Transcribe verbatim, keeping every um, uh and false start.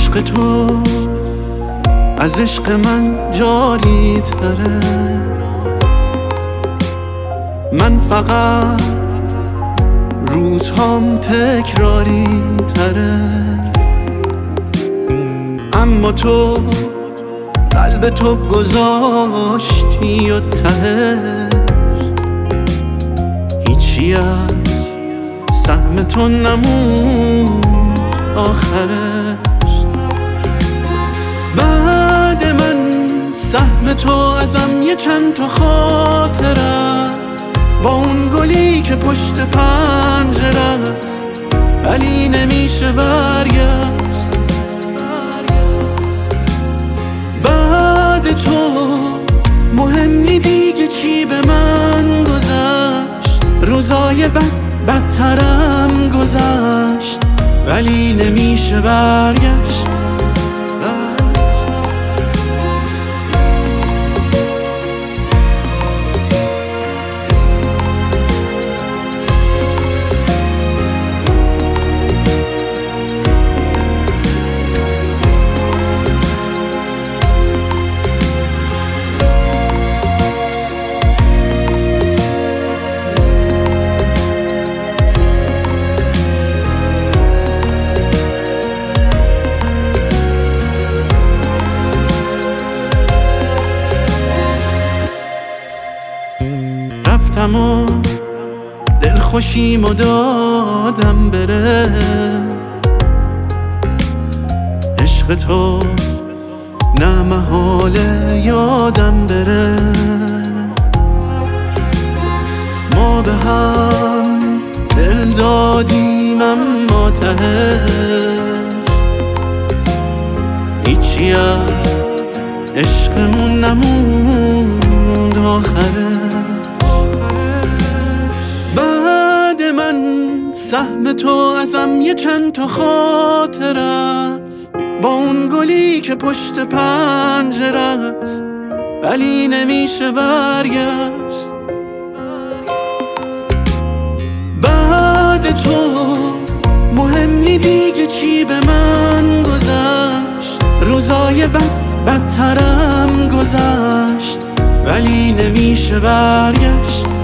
عشق تو از عشق من جاری تره، من فقط روزهام تکراری تره، اما تو قلب تو گذاشتی و تهش هیچی از سهم تو نمون آخرش. بعد من سهم تو ازم یه چند تا خاطر است، با اون گلی که پشت پنجره است، ولی نمیشه برگشت. بعد تو مهمی دیگه چی به من گذشت، روزای بد بدترم گذشت، ولی نمیشه برگشت. رفتم و دل خوشیم و دادم بره، عشق تو نه محاله یادم بره. ما به هم دل دادیم اما تهش هیچی از عشقمون نموند آخرش. بعد من سهم تو ازم یه چند تا خاطر است، با اون گلی که پشت پنجره است، ولی نمیشه برگشت. بعد تو مهمی دیگه چی به من گذشت، روزای بد بدترم گذشت، ولی نمیشه برگشت.